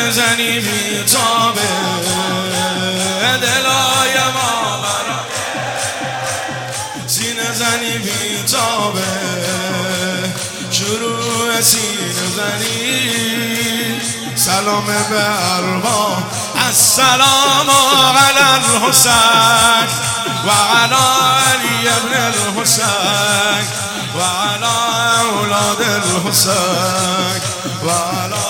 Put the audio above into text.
زنی بیتابه دلای ما برا سینه زنی بیتابه شروع سینه زنی سلام به ارواح السلام علی الحسین و علی علی ابن الحسین و علی اولاد الحسین و علی